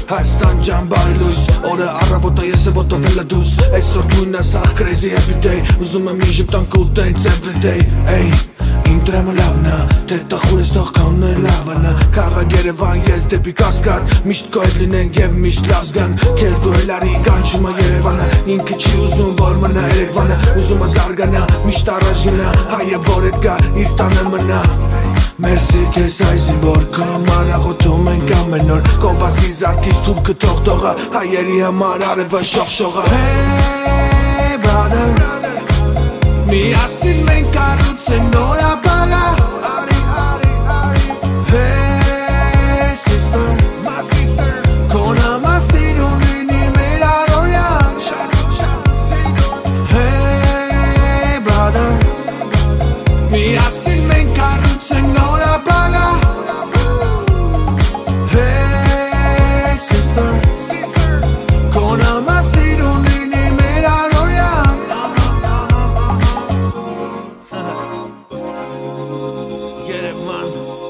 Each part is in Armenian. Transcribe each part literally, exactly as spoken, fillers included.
Հայաստան ջան բարի լույս Օրը առավոտը ես է ոտով էլ դուս Այսօր դույնը սաղ crazy every day Ուզում եմ մի ժպտան կուլ dance every day Ey, իմ դրամը լավն է Թե տխուր ես թող կանն է լավն է Քաղաք Երևան ես դեպի Կասկադ Միշտ կոյդ լինենք և միշտ լազգան Կեր դու էլ արի կանչումը Երևանը Ինքը չի ուզում որ մնա Երևանը Ուզում է զարգանա միշտ առաջ գնա Հայը որ էդ գա իր տանը մնա Մերսի կեզ այզի որ քո մանաղոթում ենք ամեն օր Կոբասկի զարկից թուրքը թող տողը Հայերի համար արևը շողշողը Hey brother Միասին մենք կառուցենք նոր ապագա Hey sister Քո նամասիրուն լինի մեր առօրյան Hey brother Միասին մենք կառուցենք նոր ապագա Hey sister Քո նամասիրուն լինի մեր առօրյան Երևան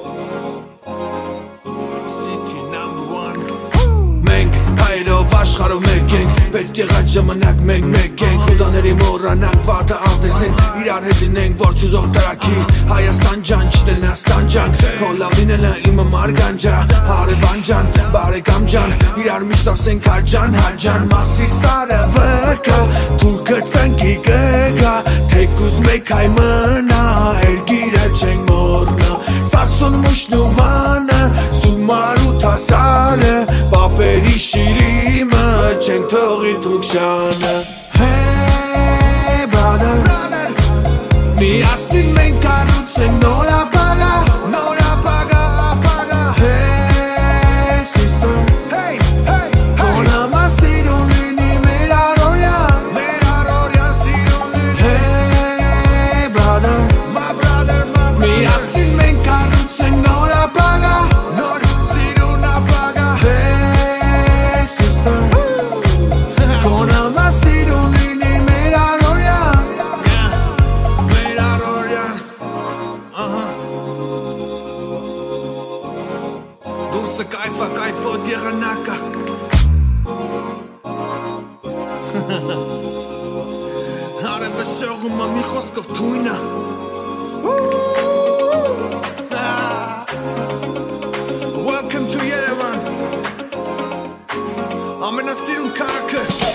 City number one Մենք հայերով աշխարհով մեկ ենք Պետք եղած ժամանակ մենք մեկ ենք Խուդաների մոռանանք վատը աղտեսենք Իրար հետ լինենք որ չուզող տրակի Հայաստան ջան չտնաստան ջան Քո լավ լինելը իմը մարգանջա Հարևան ջան, բարեկամ ջան Իրար միշտ ասենք հաջան, հաջան Մասի սարը վկա Թուրքը ծնկի կգա Թեկուզ մեկ հայ մնա Երգիրը չենք մորնա Սասուն մուշն ու վանը Սումար ու թասարը Պապերի շիրիմը Չենք թողի թուրքշանը Hey brother Միասին մենք կառուցենք նոր ապագա Նոր ապագա, ապագա Hey sister Քո նամասիրուն լինի մեր առօրյան Մեր առօրյան սիրուն լինի Hey brother Միասին մենք կառուցենք նոր ապագա Նոր սիրուն ապագա Hey sister Քո նամասիրուն լինի մեր առօրյան Մեր առօրյան Դուրսը կայֆա կայֆոտ եղանակա Արևը շողում է մի խոսքով թույնա Welcome to Yerevan Ամենասիրուն քաղաքը